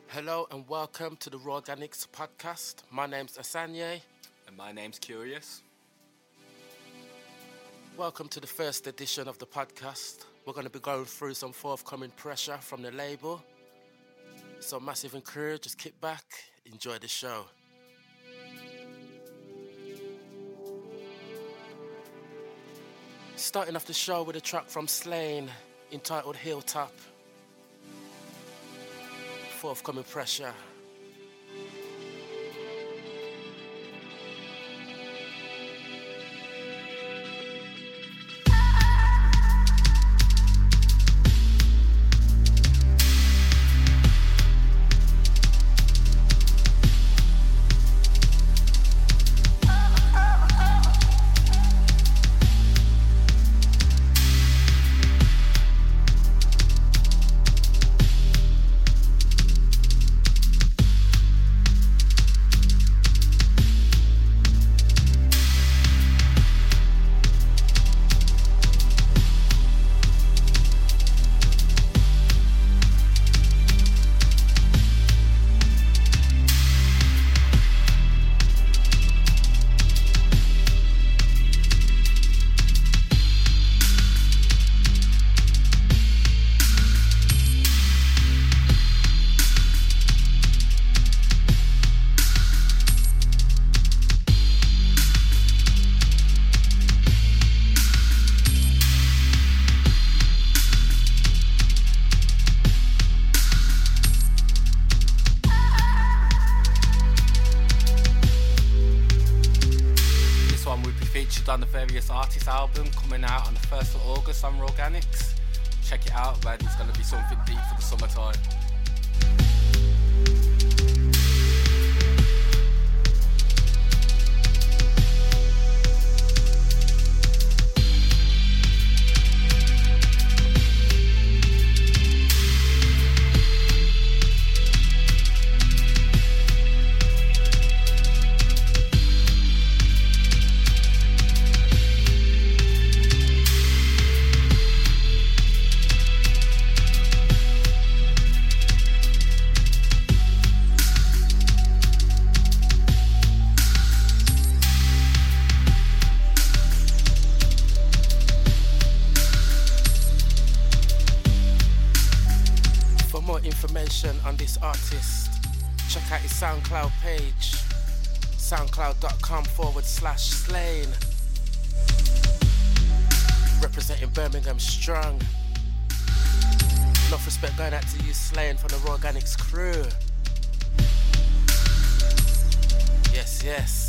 Hello and welcome to the Raw Organics podcast. My name's Asanye. And my name's Curious. Welcome to the first edition of the podcast. We're going to be going through some forthcoming pressure from the label. So Massive and Crew, just kick back, enjoy the show. Starting off the show with a track from Slain entitled Hilltop. Forthcoming pressure. On the Various Artists album coming out on the 1st of August on Raw Organics. Check it out, man. It's going to be something deep for the summertime. On this artist, check out his SoundCloud page, soundcloud.com/Slain. Representing Birmingham strong. Enough respect going out to you, Slain, from the Raw Organics crew. Yes, yes.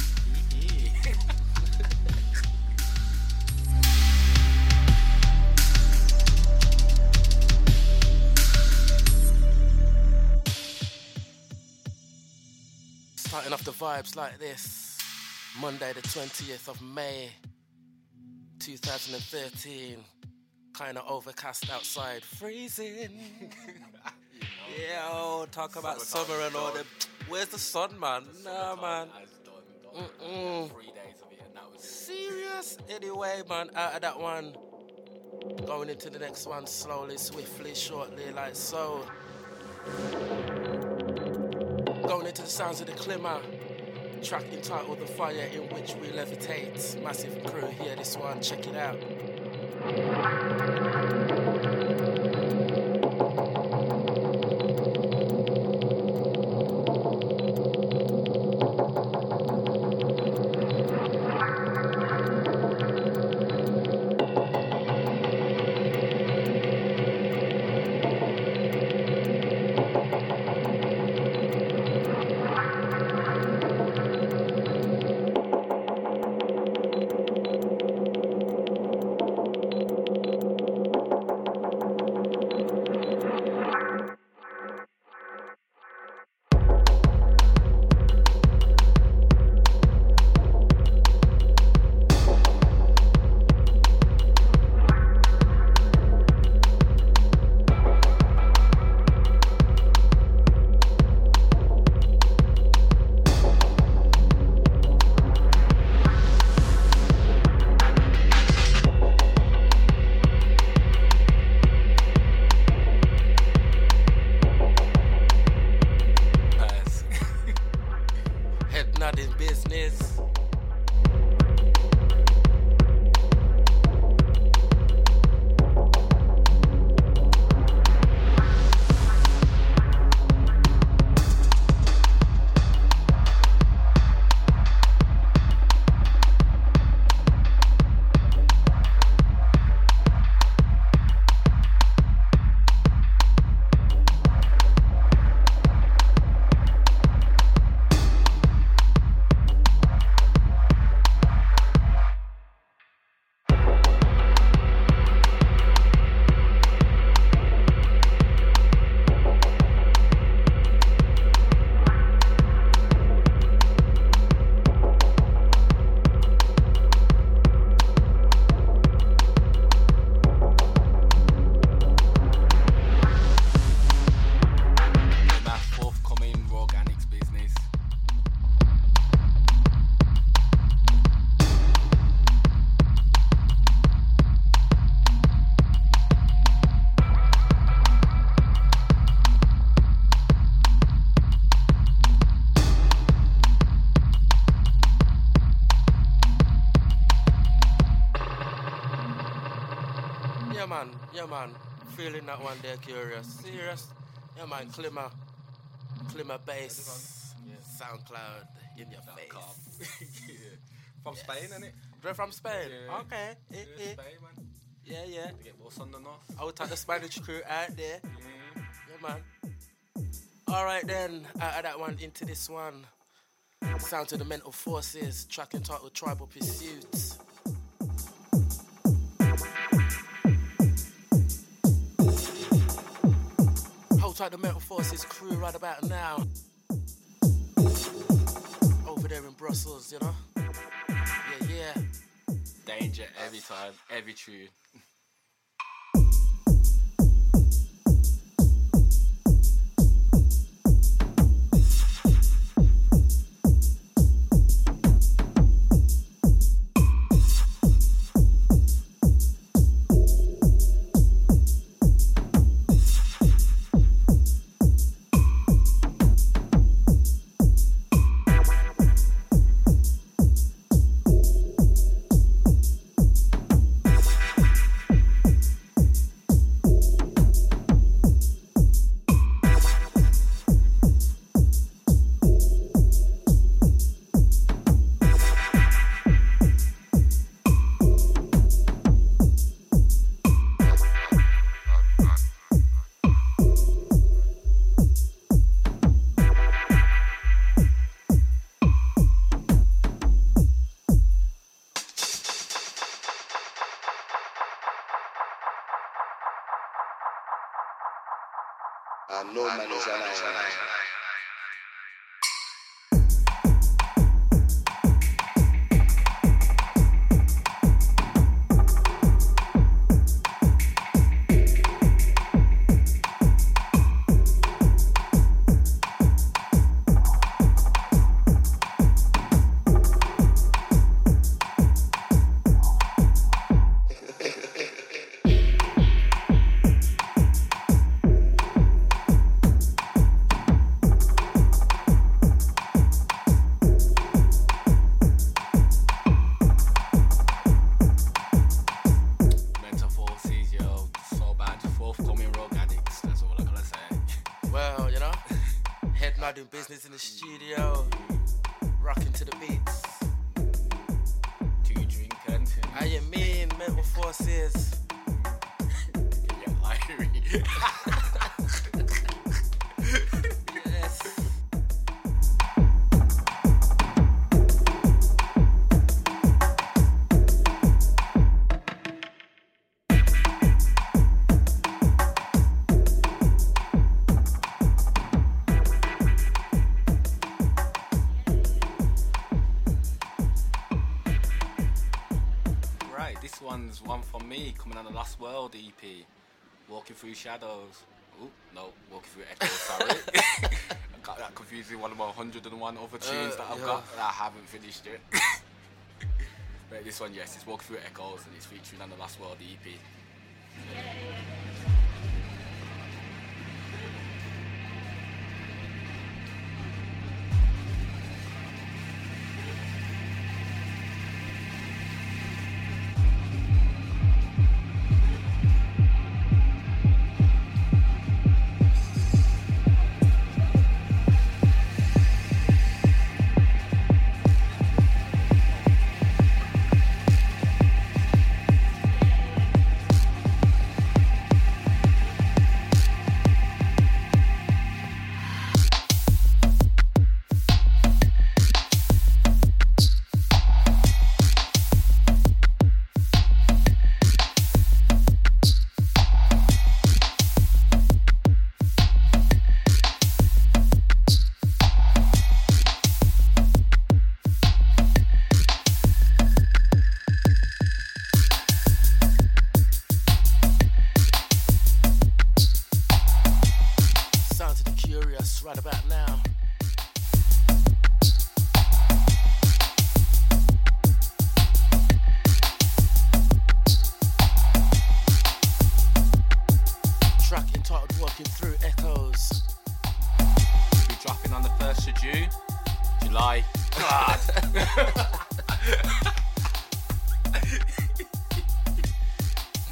Starting off the vibes like this, Monday the 20th of May 2013, kinda overcast outside, freezing. Yo, talk about summer and all the, where's the sun, man? Nah, man. 3 days of it and that was it. Serious? Anyway, man, out of that one, going into the next one slowly, swiftly, shortly, like so. Going into the sounds of the Climber, track entitled The Fire in Which We Levitate. Massive Crew, hear this one, check it out. Yeah, man. Feeling that one there, Curious. Serious? Yeah, man. Climber bass. Yeah. SoundCloud in your face. Yeah. From Spain, innit? They're from Spain? Yeah. Okay. Yeah, Spain, man. Yeah. They get more sun than us. Out at the Spanish crew out there. Yeah. Yeah, man. Alright then, out of that one into this one. Sound to the Mental Forces, track entitled Tribal Pursuits. Hold tight the Mental Forces crew right about now. Over there in Brussels, you know? Yeah. Danger every time, every tune. No man is alive. Doing business in the studio, rocking to the beats. Do you drink and How you mean, Mental Forces? Yeah, Irie. Yes. One's one from me coming on the Lost World EP, Walking Through Shadows. Oh no, Walking Through Echoes, sorry. I got that confused with one of my 101 other tunes that I've got that I haven't finished yet. But this one, yes, it's Walking Through Echoes and it's featuring on the Lost World EP.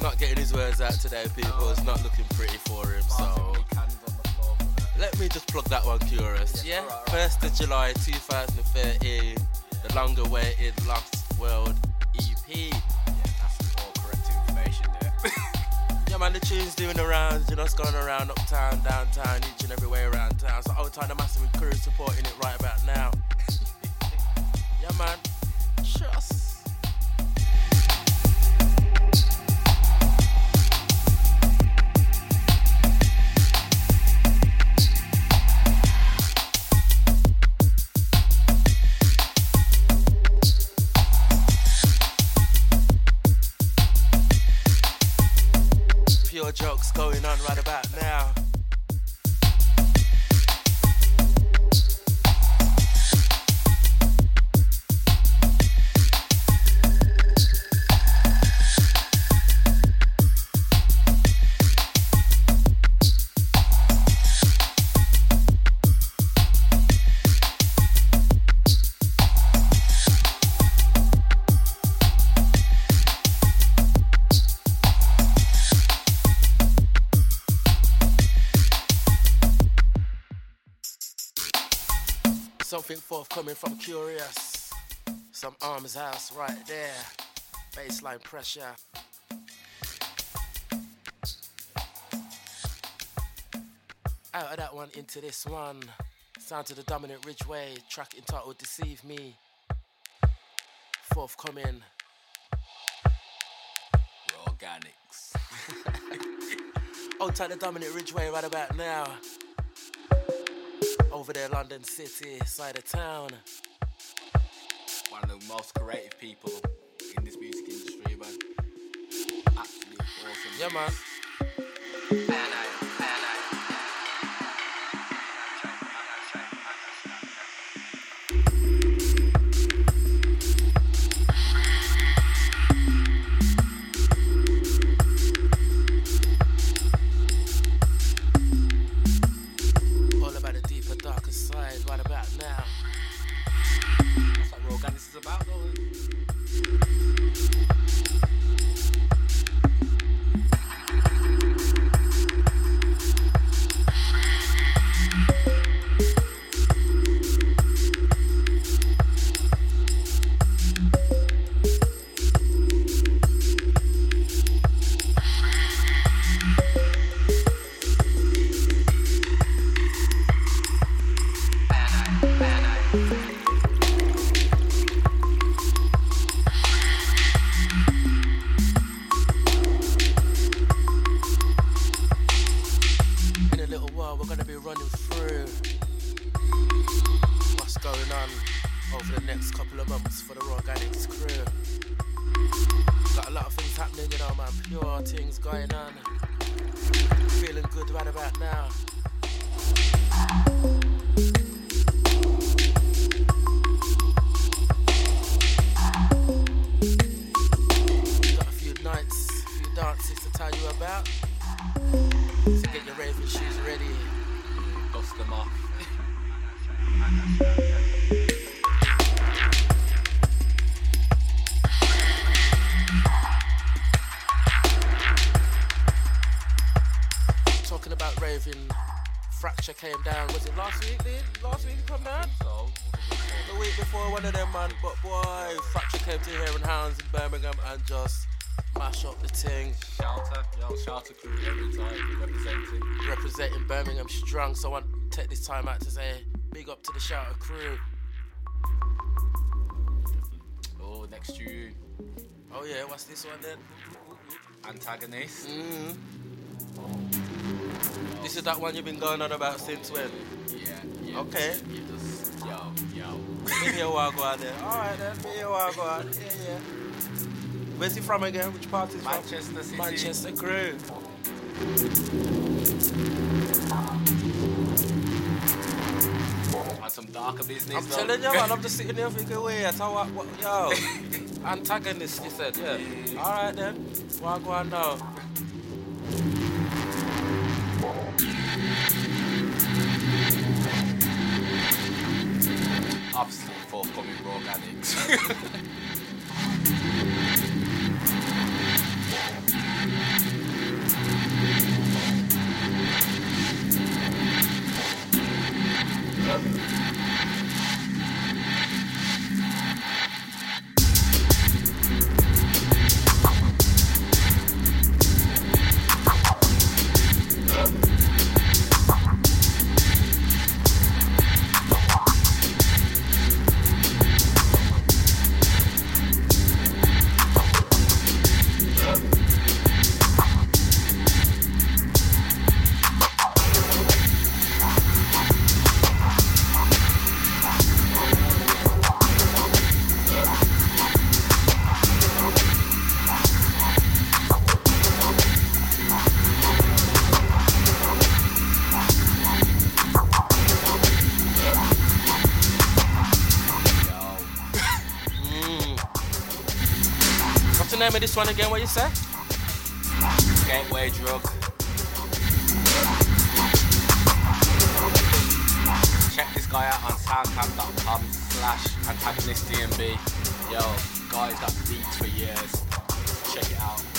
not getting his words out today, people. It's not looking pretty for him, so let me just plug that one, Curious. Yeah, 1st of July 2013, the longer-awaited Lost World EP. Yeah, that's all correct information there. Yeah, man, the tune's doing the rounds, you know, it's going around uptown, downtown, each and every way around town. So Old Town, the Massive Crew supporting it right about now. Yeah, man, just. Pure jokes going on right about now. Something forthcoming from Curious. Some Arms House right there. Baseline pressure. Out of that one into this one. Sound to the Dominant Ridgeway. Track entitled Deceive Me. Forthcoming. Organics. Old Town the Dominant Ridgeway right about now. Over there, London City, side of town. One of the most creative people in this music industry, man. Absolutely awesome. Yeah, man. Right about now. That's what Organics is about, though. Came down, was it last week, dude? Last week he come down? So, the week before, one of them, man. But boy, Fracture came to here in Hounds in Birmingham and just mash up the thing. Shelter crew every time, representing Birmingham strong. So I want to take this time out to say big up to the Shelter crew. Oh, next tune. Oh yeah, what's this one then? Antagonist. This is that one you've been going on about since when? Yeah. Okay. You just, yo. Me hear what go on there. Alright then, me hear what go on. Yeah. Where's he from again? Which part is Manchester City. Manchester crew. And some darker business. I'm telling you, man, I'm just sitting there thinking, wait, yo. Antagonist, you said, yeah. Alright then. What go on now? Obviously, forthcoming Organics. name of this one again? What you say? Gateway Drug. Check this guy out on soundcloud.com/antagonistdnb. Yo, guy's got beats for years. Check it out.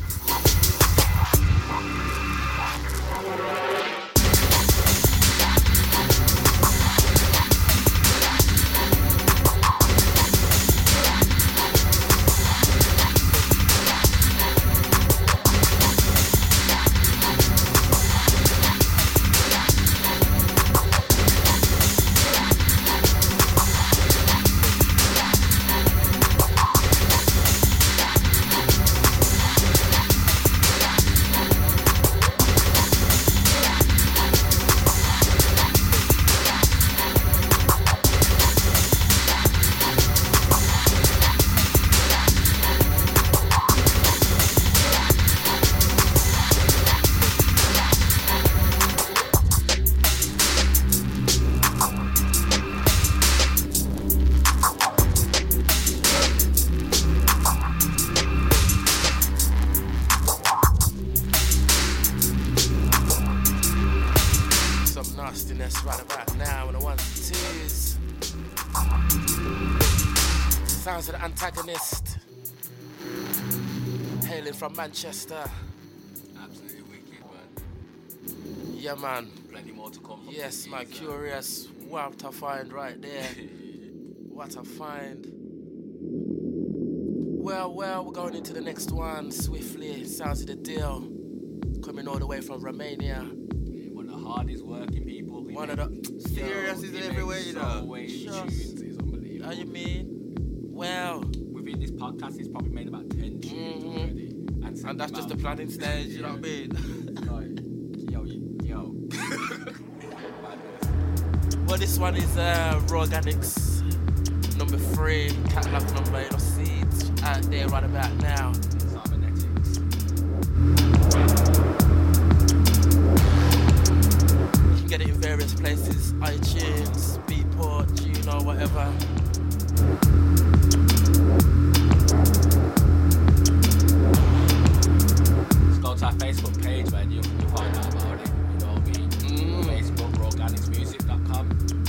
Right about now on the ones and twos. Sounds of the Antagonist, hailing from Manchester. Absolutely wicked, man. Yeah, man. Plenty more to come. Yes, man. Curious. What a find right there. What a find. Well, we're going into the next one swiftly. Sounds of the Deal, coming all the way from Romania. One of the hardest working people. One of the serious is everywhere, you know. Tunes is unbelievable. How you mean? Well, within this podcast, he's probably made about 10 tunes already. And that's just the planning stage, you know what I mean? Yo. Well, this one is Raw Organics number 3, catalog number, you know, seeds out there right about now. Cybernetics. You can get it in various places, iTunes, Beatport, Juno, whatever. Just go to our Facebook page, man, you'll find out about it, you know what I mean? Facebook, raworganicsmusic.com.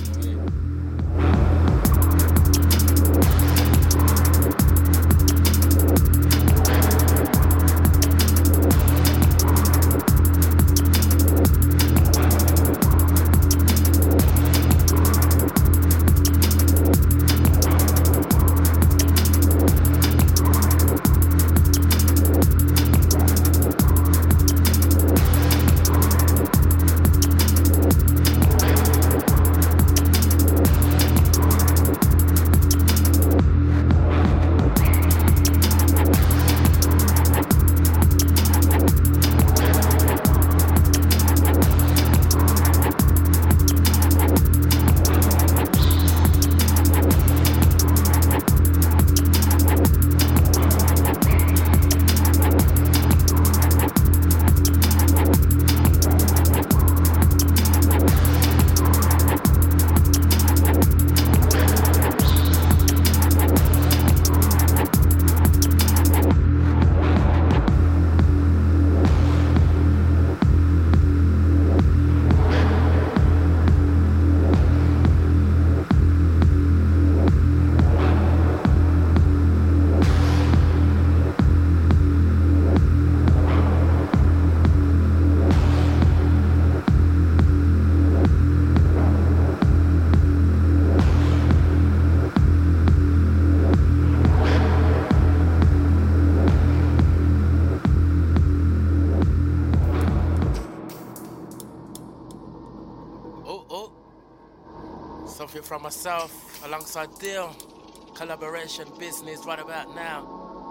Something from myself alongside Deal, collaboration business right about now.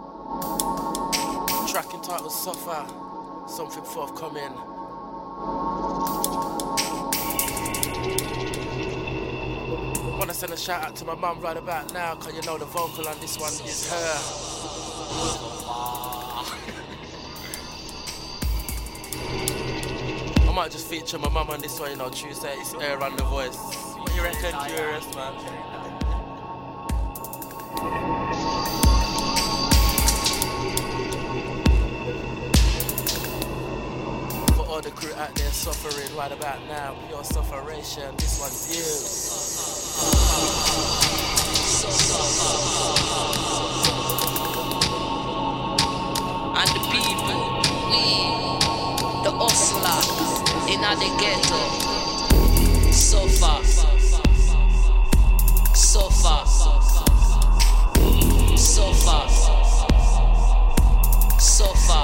Track entitled Suffer, something forthcoming. Wanna send a shout out to my mum right about now, cause you know the vocal on this one is her. I might just feature my mum on this one, you know, Tuesday, it's her on the voice. What you reckon, Curious, man? all the crew out there suffering right about now. Pure sufferation. This one's you. And the people, we, the hustler, in the ghetto, suffer, suffer, suffer, suffer,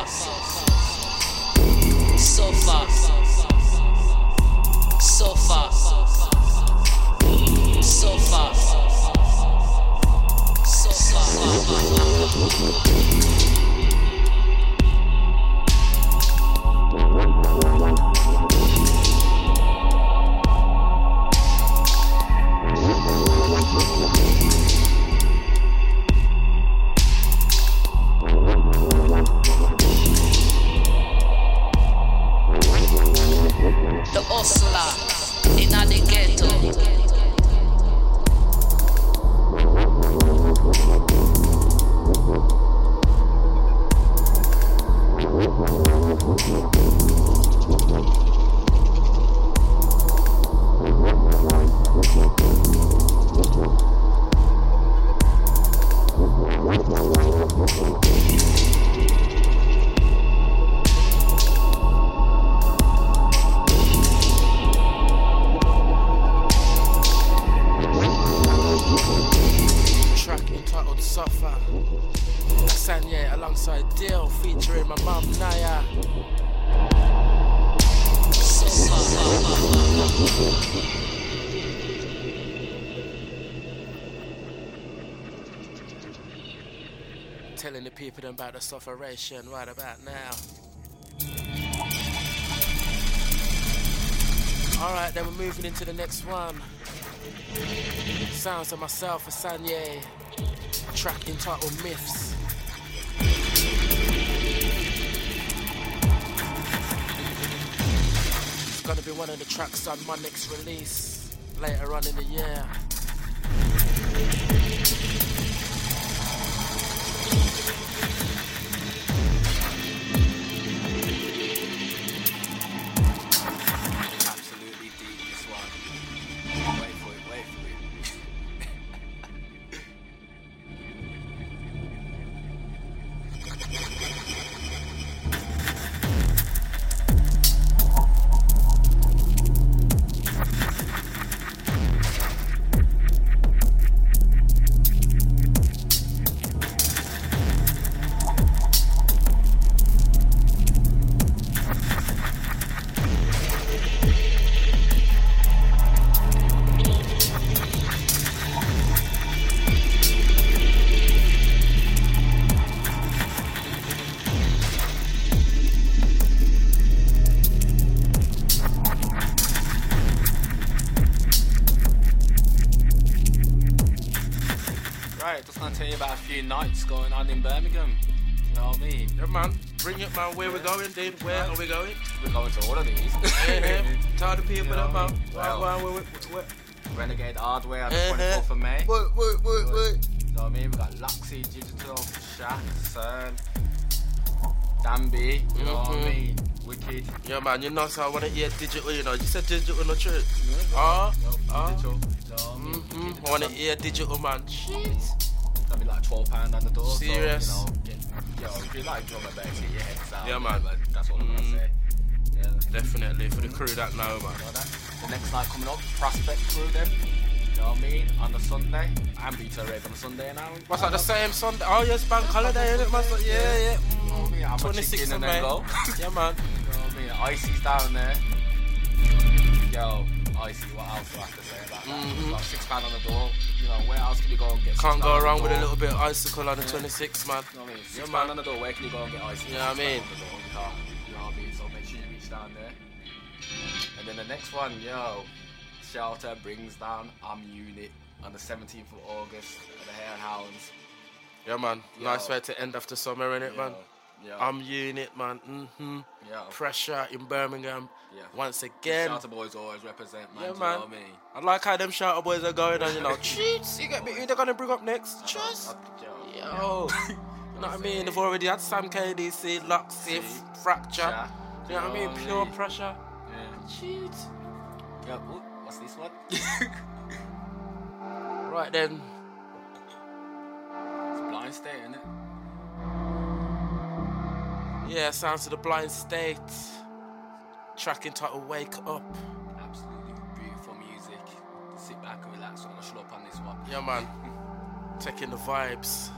suffer, suffer, suffer, the hustler in the ghetto. Track entitled Suffer. Sanye alongside Dill featuring my mum Naya. Telling the people about the sufferation right about now. Alright, then we're moving into the next one. Sounds of myself, Sanye. Track entitled Myths. It's gonna be one of the tracks on my next release later on in the year. Absolutely deep, this one. Wait for it, wait for it. Right, just gonna tell you about a few nights going on in Birmingham. You know what I mean? Yeah, man. Bring it, man. Where we going, dude? Where are we going? We're going to all of these. Tell the people You know that, man. what I mean? Where? Renegade Hardware on the 24th of May. What? You know what I mean? We got Luxy, Digital, Shaq, CERN, Danby, you know what I mean? Wicked. Yeah, man. You know, so I want to hear digital, you know. You said digital, no truth. Digital. You know what I mean? I want to hear digital, man. Shit. That'd be like £12 on the door. Serious? So, you know, if you like drum and bass, get your heads out. Yeah, man. But that's all I'm gonna say. Yeah. Definitely, for the crew that know, man. You know that? The next night coming up, Prospect Crew then. You know what I mean? On the Sunday. And Beta Rave on the Sunday now. What's that, the same Sunday? Oh, yes, bank holiday, isn't it, man? Yeah. You know what I mean? Have a 26th chicken of and May. then go. Yeah, man. You know what I mean? Icy's down there. Yo, Icy, what else do I have to say about that? It's like £6 on the door. You know, where else can you go and get Can't £6 go on the wrong with a door? little bit of icicle on the 26th, man. You know what I mean? Yeah, £6 man. on the door, where can you go and get ice? You know what I mean? On the door, you can't. You know what I mean? So make sure you reach down there. And then the next one, yo, Shelter brings down Unit on the 17th of August at the Hare and Hounds. Yeah, man. Yo. Nice way to end off the summer, innit, man? Yeah. Unit, man. Yeah. Pressure in Birmingham. Yeah. Once again. Shelter boys always represent, man. Yeah, do you man. know what I mean? I like how them shouter boys are going on, you know. Cheats, you get me? Who they gonna bring up next? Just. Yo. You know what I mean? They've already had Sam KDC, Luxy, Fracture. Do you know what I mean? Pure pressure. Yeah. Shoot. Yeah. Ooh, what's this one? Right then. It's Blind State, isn't it? Yeah, sounds of the Blind State. Track entitled Wake Up. Absolutely beautiful music. Sit back and relax. I'm gonna slow up on this one. Yeah, man. Taking the vibes.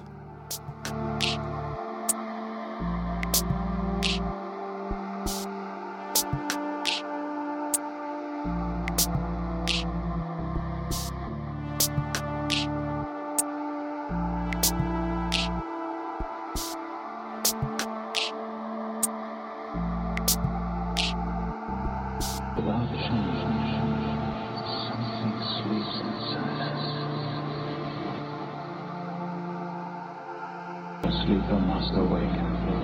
Without change, something sleeps inside us. The sleeper must awaken.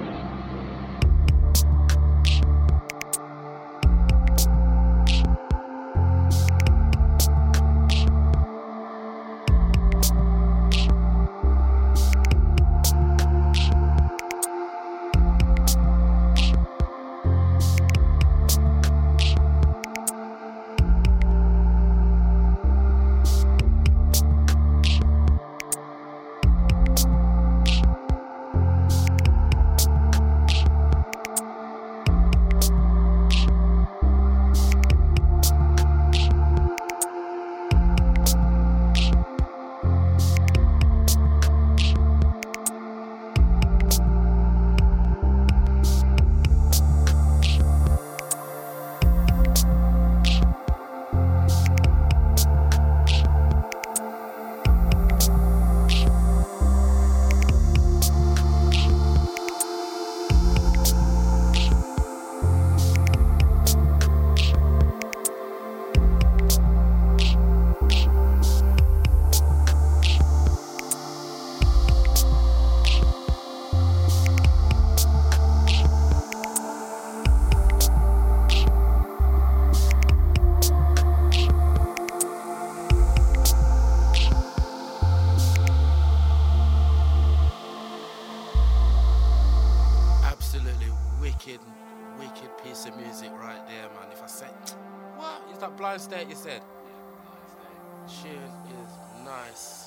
Wicked piece of music right there, man. If I say, what? Is that Blind State you said? Tune is nice.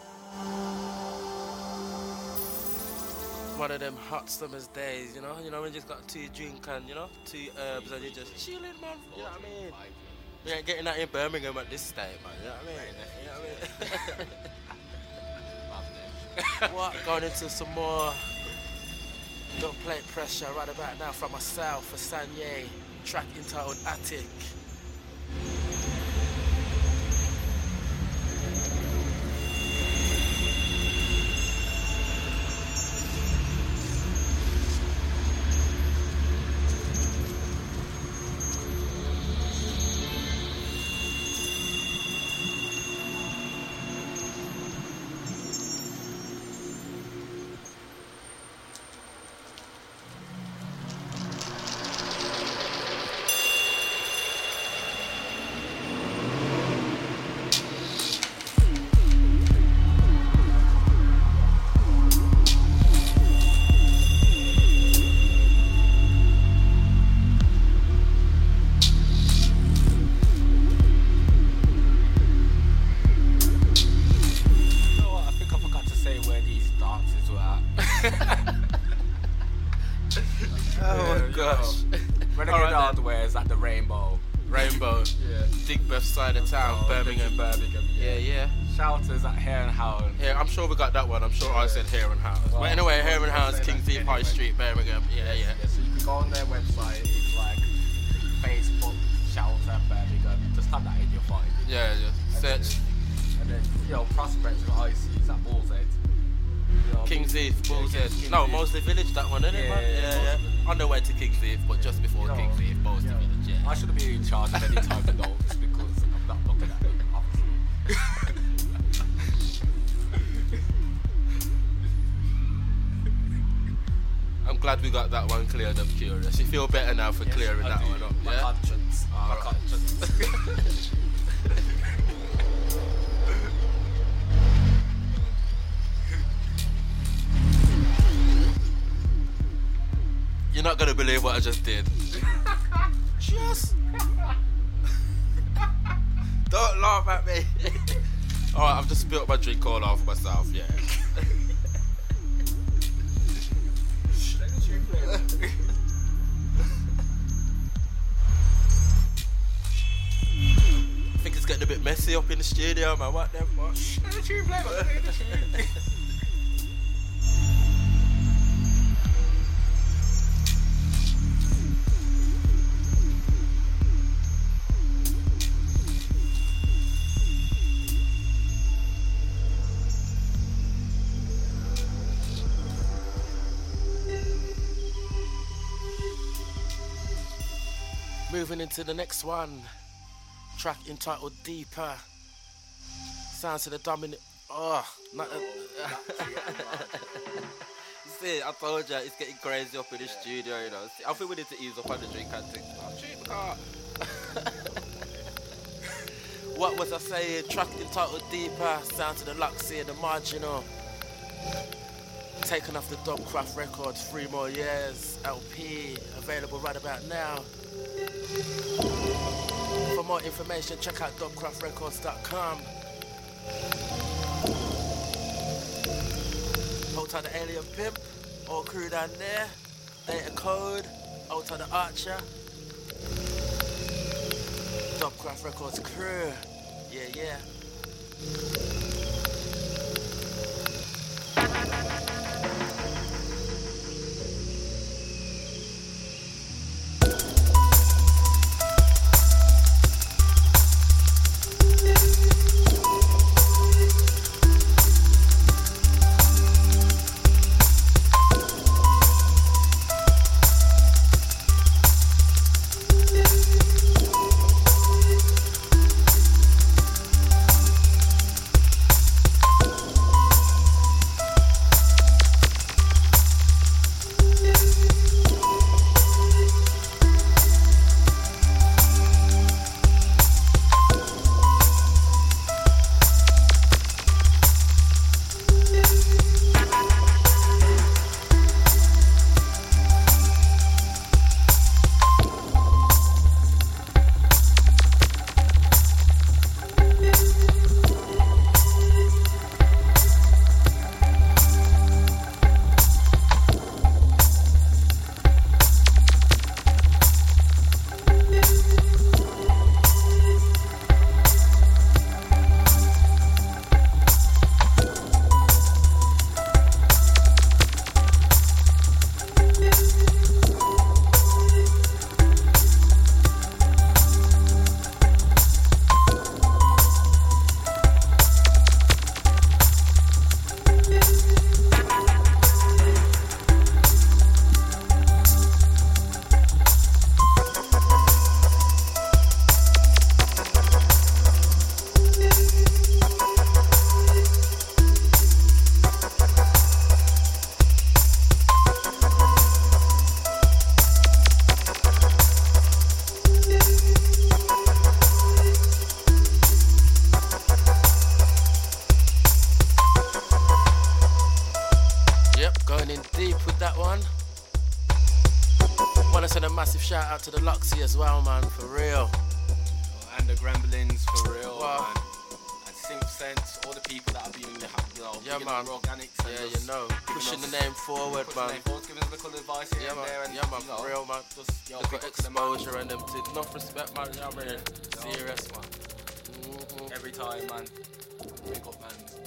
One of them hot summer's days, you know when you just got 2 drink and, 2 herbs and you're just chilling, man. You know what I mean? We ain't getting that in Birmingham at this stage, man. You know what I mean? What? Going into some more Don't Play Pressure right about now from myself for Sanye. Track entitled Attic. Side of town, Birmingham. Yeah. Shouters at Hare and Hound. Yeah, I'm sure we got that one. I'm sure I said Hare and Hound. Well, but anyway, Hare and Hound's King's Eve High Street, Birmingham. Yeah. So you can go on their website. It's like Facebook Shouter Birmingham. Just type that in your phone. Yeah, just search. And then Prospect with ICs at Bull's Head. King's Eve, Bull's Head. No, Mosley Village, that one, isn't it, man? Yeah. On the way to King's Eve, but just before King's Eve, Mosley Village. Yeah. I shouldn't be in charge of any type of notes because I'm not looking at them, obviously. I'm glad we got that one cleared up, Curious. You feel better now for clearing that one up, My conscience. My conscience. You're not gonna believe what I just did. Just don't laugh at me. Alright, I've just spilled my drink all over myself, yeah. I think it's getting a bit messy up in the studio, man. What the fuck? Moving into the next one, track entitled Deeper. Sounds of the dominant. Oh, not. See, I told you it's getting crazy up in the studio, you know. See, I think we need to ease up on the drink and things. Oh, cheap car. What was I saying? Track entitled Deeper. Sounds of the Luxy and the Marginal. Taken off the Dubcraft Records, 3 more years. LP available right about now. For more information, check out dubcraftrecords.com. Hold to the Alien Pimp, all crew down there. Data Code, Hold to the Archer. Dubcraft Records crew. Yeah, yeah. Shout out to the Luxy as well, man, for real. And the Gremlins, for real, wow. Man. And Synth Sense, all the people that have been, yeah, man. Organics, yeah, you know, pushing the name forward, man. Giving us little advice here and there. And, yeah, man, for real, man. Just look at exposure and them things. Enough respect, man. Yeah, man. Serious, man. Mm-hmm. Every time, man. Big up, man.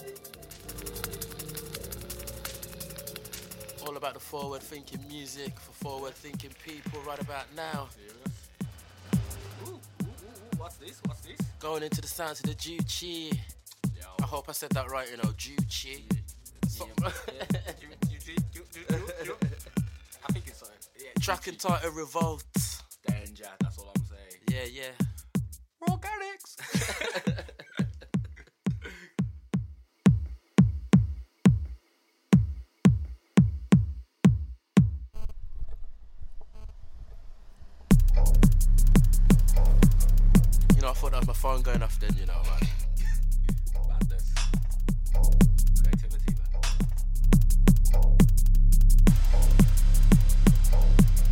All about the forward-thinking music for forward-thinking people right about now. Ooh, what's this? What's this? Going into the sounds of the Juchi. I hope I said that right, you know, Juchi. I think it's so. Yeah, track entitled Revolt. Danger, that's all I'm saying. Yeah, yeah. Organics. I thought that was my phone going off then, you know, man. Madness. Creativity, man.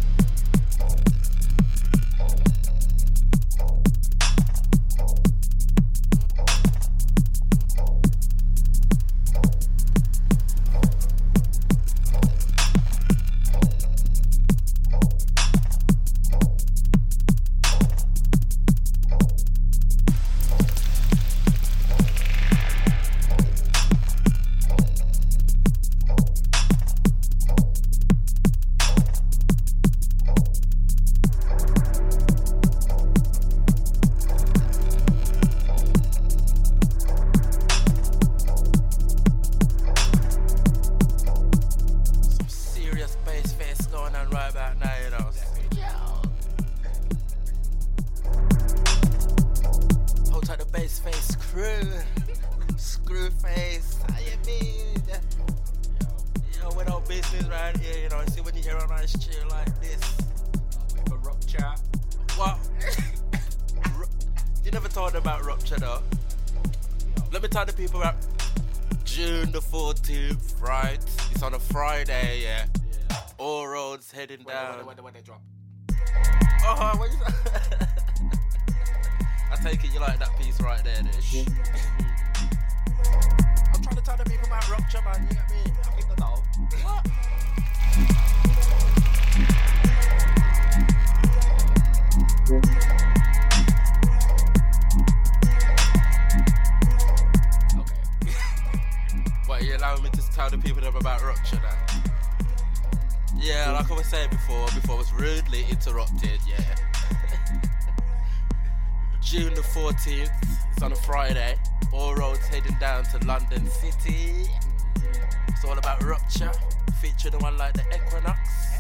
one about Rupture though. Let me tell the people about June the 14th, right? It's on a Friday, yeah. All roads heading down. When they drop. Oh, what is that? I take it you like that piece right there, Dish. I'm trying to tell the people about Rupture, man. You get me? I think they know. What? What, you allowing me to tell the people about Rupture now? Yeah, like I was saying before I was rudely interrupted, yeah. June the 14th, it's on a Friday. All roads heading down to London City. It's all about Rupture, featuring one like the Equinox.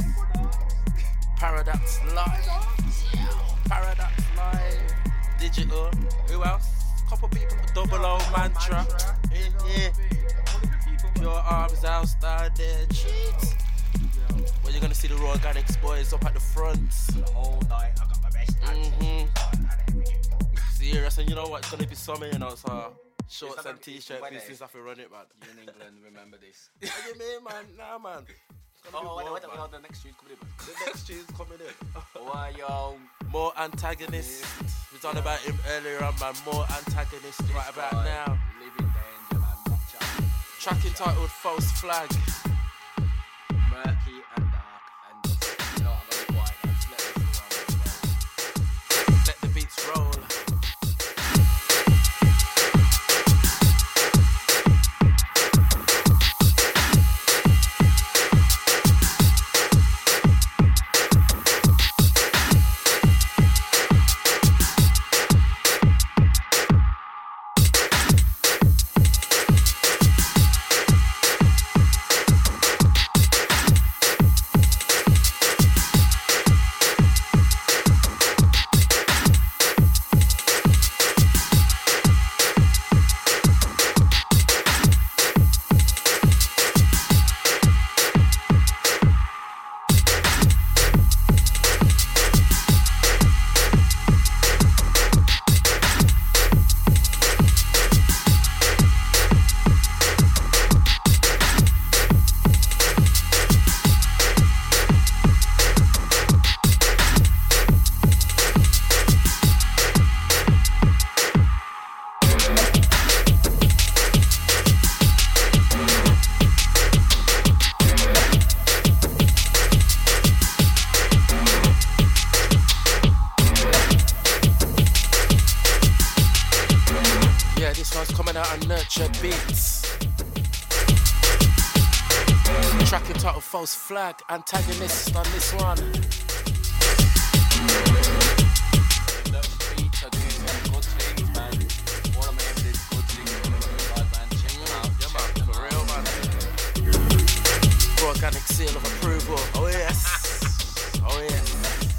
Paradox Live. Paradox Live. Digital. Who else? Couple people. Double O Mantra. Yeah. Pure Arms House down there. Cheat. Well, you're gonna see the Raw Organics boys up at the front. The whole night I got my best Serious, and you know what? It's gonna be summer, you know, so shorts and t-shirt business have to run it, man. You in England, remember this. What do you mean, man? Nah, man. Wait, the next tune's coming in. The next tune's coming in. Why, yo? More antagonist. We talked about him earlier on, man. More antagonist right about now. Living danger, man. Watch out. Track entitled False Flag. Murky and dark, and just, you know, I'm gonna be quiet now. Just let this roll. Let the beats roll. False Flag, antagonist on this one. Beats are doing some good things, man. What I'm aiming is good things. Man, check them out. Yeah, man, for real, man. Organic seal of approval. Oh, yes. Oh, yes.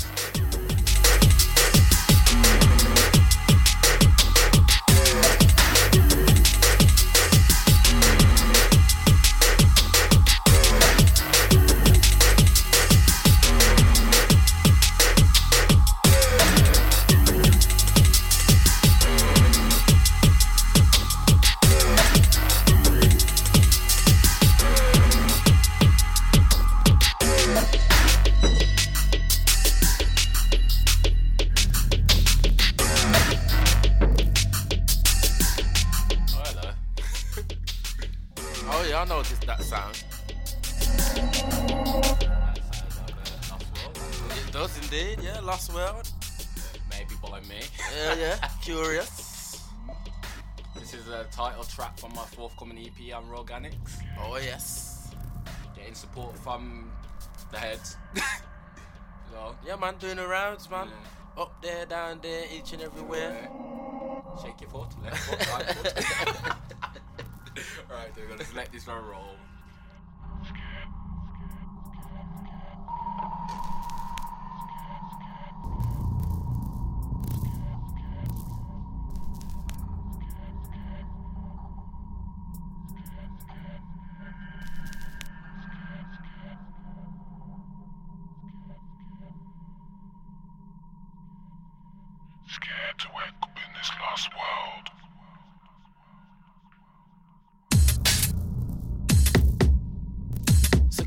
Lost World. Maybe by me. Yeah, curious. This is a title track from my forthcoming EP on Organics. Oh yes. Getting support from the heads. So, yeah, man, doing the rounds, man. Yeah. Up there, down there, each and everywhere. Yeah. Shake your foot, left foot, right foot. Alright, we're gonna just let this one roll. Scared to wake up in this last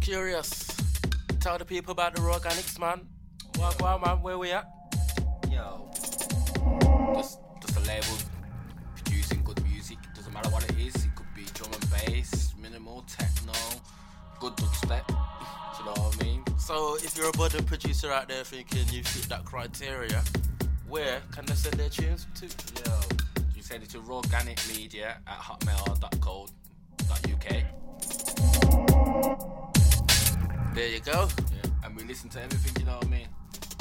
Curious. Tell the people about the Raw Organics, man. Well, man, where we at? Yo, just a label producing good music. Doesn't matter what it is. It could be drum and bass, minimal techno, good dubstep. Do you know what I mean? So if you're a budding producer out there thinking you fit that criteria, where can they send their tunes to? Yo, you send it to rawganicmedia@hotmail.co.uk. There you go. Yeah, and we listen to everything. You know what I mean?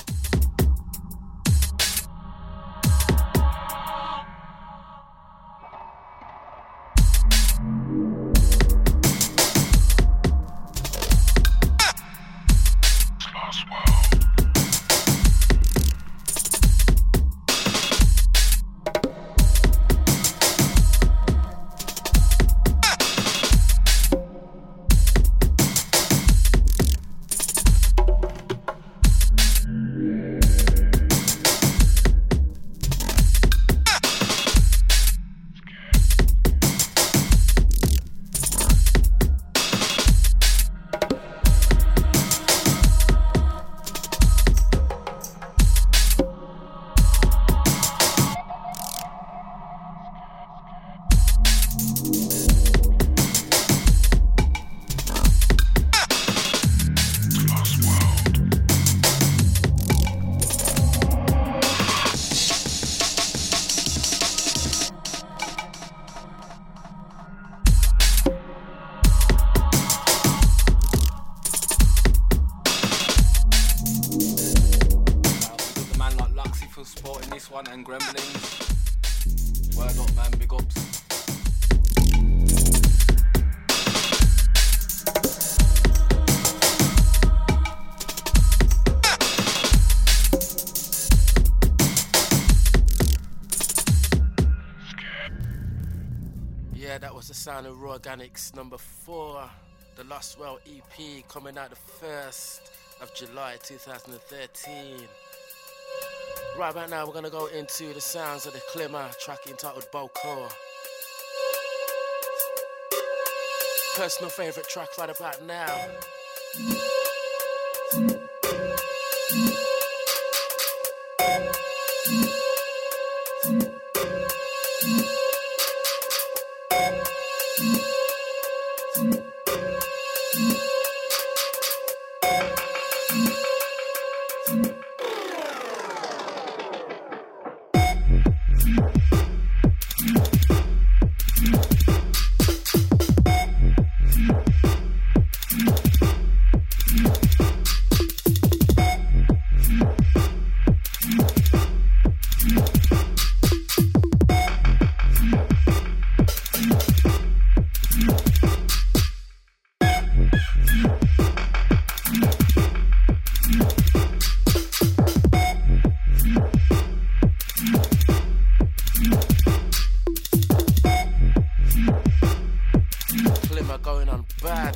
And Gremlins. Word up, man, big ups. Yeah, that was the sound of Raw Organics number 4, the Lost Well EP, coming out the 1st of July 2013. Right about now, we're going to go into the sounds of the Klimmer track entitled Boko. Personal favourite track right about now. Going on bad.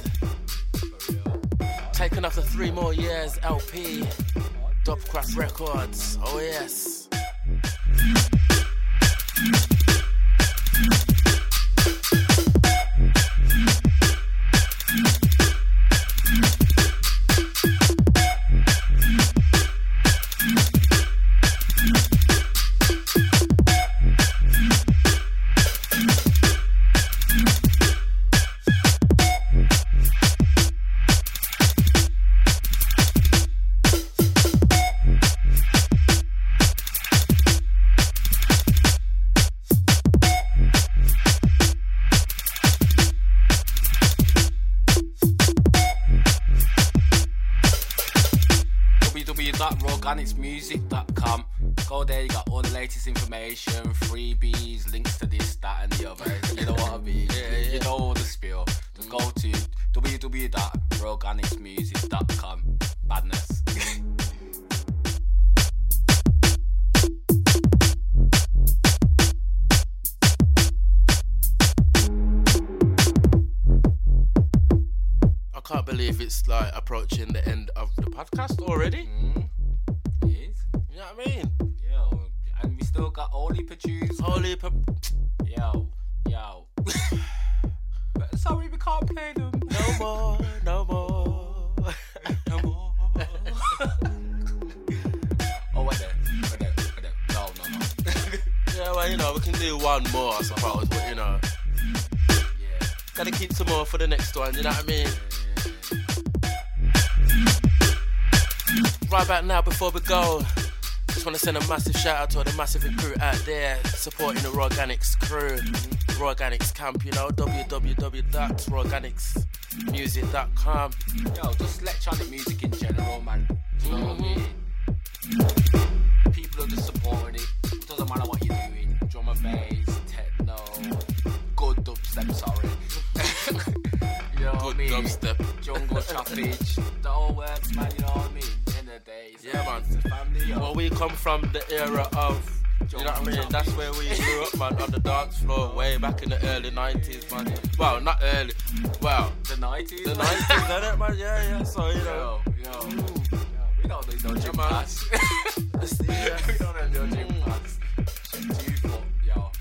Taking off the 3 more years LP. Dubcraft Records. Oh yes. www.rawganicsmusic.com. Go there, you got all the latest information, freebies, links to this, that and the other. You know what I mean? You know all the spiel. Just go to www.rawganicsmusic.com. Badness. I can't believe it's like approaching the end of the podcast already. It is. You know what I mean? Yo, and we still got all heap of tunes. Yo. But sorry, we can't play them. No more. well, you know, we can do one more, I suppose, but you know, Yeah. gotta keep some more for the next one, you know what I mean? Right about now, before we go, just want to send a massive shout out to all the massive crew out there supporting the Raw Organics crew, Raw Organics camp, you know, www.raworganicsmusic.com. Yo, just electronic music in general, man. Do you know what I mean? People are just supporting it. It doesn't matter what you're doing. Drum and bass, techno, good dubstep, sorry. You know what I Good mean? dubstep. Jungle choppage. The whole works, man, you know what I mean? At the end of the day, it's Yeah, man. it's a family, yo. Well, we come from the era of, you know what I mean? That's where we grew up, man, on the dance floor way back in the early 90s, man. Well, not early. Well, The 90s? the man. 90s, innit, man? Yeah. So, you know. Yo. We don't need no gym man. pass. Let's see, yeah. We don't have no gym pass. Shit, 2 foot, yo.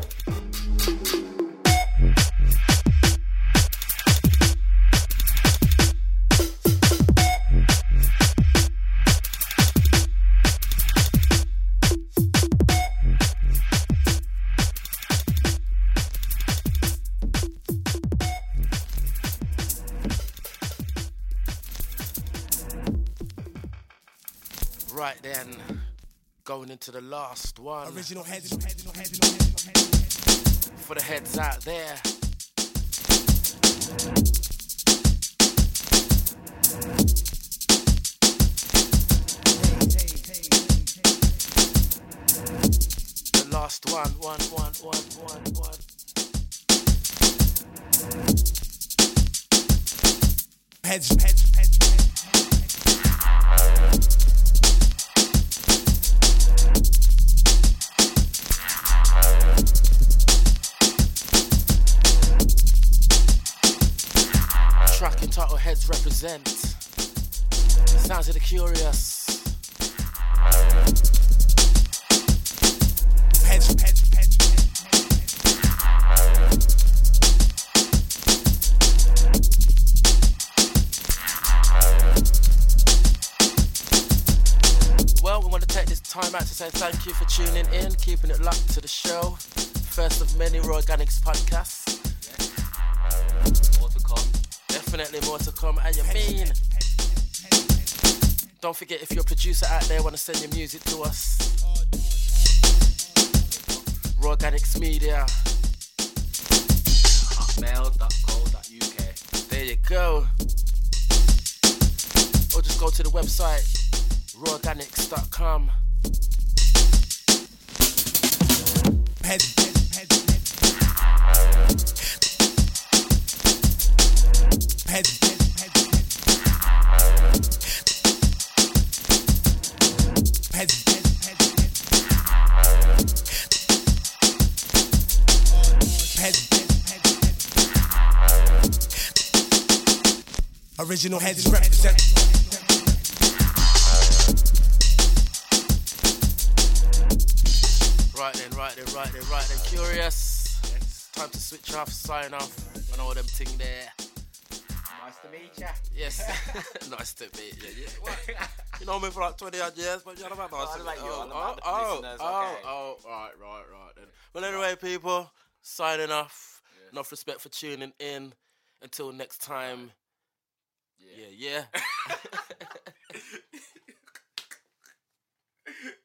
Right then, going into the last one. Original heads. For the heads out there. The last one. Heads. Track entitled Heads Represent. Sounds of the Curious. Heads. Well, we want to take this time out to say thank you for tuning in, keeping it locked to the show. First of many Raw Organics podcasts. More to come. Definitely more to come. And you mean? Don't forget, if you're a producer out there, want to send your music to us. Raw Organics Media. Hotmail.co.uk. There you go. Or just go to the website, raworganics.com. Heads. Original heads represent. Right then. Curious. Time to switch off, sign off. I know all them ting there. Nice to meet ya. Yes. Nice to meet you. Yeah. What? You know me for like 20 odd years, but you're about nice to about meet you, you. all about the listeners, okay. Right then. Well, anyway, people, signing off. Yes. Enough respect for tuning in. Until next time. Yeah.